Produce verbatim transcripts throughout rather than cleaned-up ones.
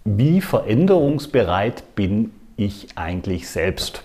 Wie veränderungsbereit bin ich eigentlich selbst?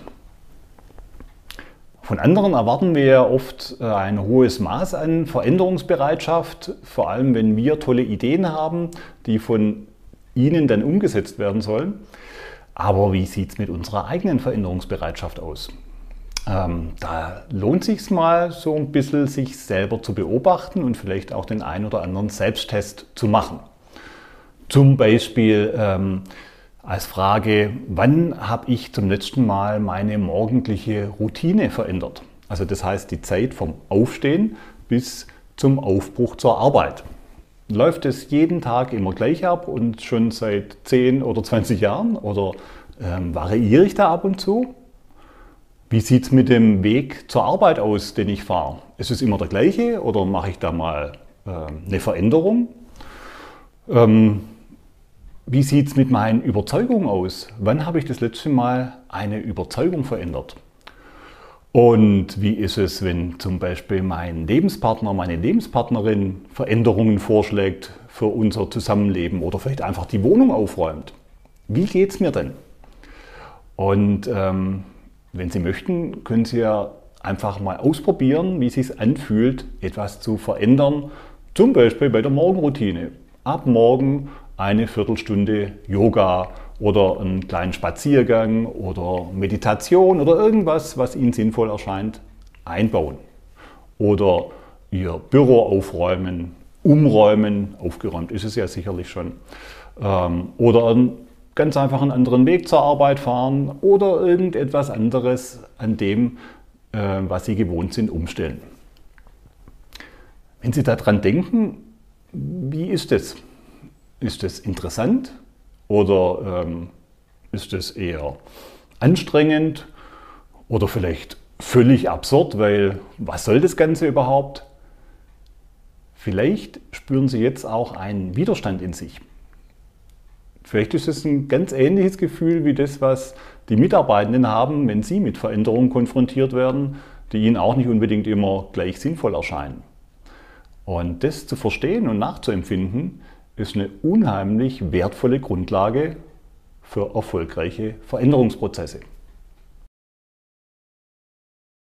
Von anderen erwarten wir ja oft ein hohes Maß an Veränderungsbereitschaft, vor allem wenn wir tolle Ideen haben, die von ihnen dann umgesetzt werden sollen. Aber wie sieht es mit unserer eigenen Veränderungsbereitschaft aus? Ähm, da lohnt es sich mal so ein bisschen, sich selber zu beobachten und vielleicht auch den einen oder anderen Selbsttest zu machen. Zum Beispiel ähm, als Frage, wann habe ich zum letzten Mal meine morgendliche Routine verändert? Also das heißt die Zeit vom Aufstehen bis zum Aufbruch zur Arbeit. Läuft es jeden Tag immer gleich ab und schon seit zehn oder zwanzig Jahren oder ähm, variiere ich da ab und zu? Wie sieht es mit dem Weg zur Arbeit aus, den ich fahre? Ist es immer der gleiche oder mache ich da mal äh, eine Veränderung? Ähm, Wie sieht es mit meinen Überzeugungen aus? Wann habe ich das letzte Mal eine Überzeugung verändert? Und wie ist es, wenn zum Beispiel mein Lebenspartner, meine Lebenspartnerin Veränderungen vorschlägt für unser Zusammenleben oder vielleicht einfach die Wohnung aufräumt? Wie geht es mir denn? Und ähm, wenn Sie möchten, können Sie ja einfach mal ausprobieren, wie es sich anfühlt, etwas zu verändern, zum Beispiel bei der Morgenroutine. Ab morgen eine Viertelstunde Yoga oder einen kleinen Spaziergang oder Meditation oder irgendwas, was Ihnen sinnvoll erscheint, einbauen. Oder Ihr Büro aufräumen, umräumen, aufgeräumt ist es ja sicherlich schon. Oder einen ganz einfach einen anderen Weg zur Arbeit fahren oder irgendetwas anderes an dem, was Sie gewohnt sind, umstellen. Wenn Sie daran denken, wie ist es? Ist es interessant oder ähm, ist es eher anstrengend oder vielleicht völlig absurd, weil was soll das Ganze überhaupt? Vielleicht spüren Sie jetzt auch einen Widerstand in sich. Vielleicht ist es ein ganz ähnliches Gefühl wie das, was die Mitarbeitenden haben, wenn sie mit Veränderungen konfrontiert werden, die ihnen auch nicht unbedingt immer gleich sinnvoll erscheinen. Und das zu verstehen und nachzuempfinden, ist eine unheimlich wertvolle Grundlage für erfolgreiche Veränderungsprozesse.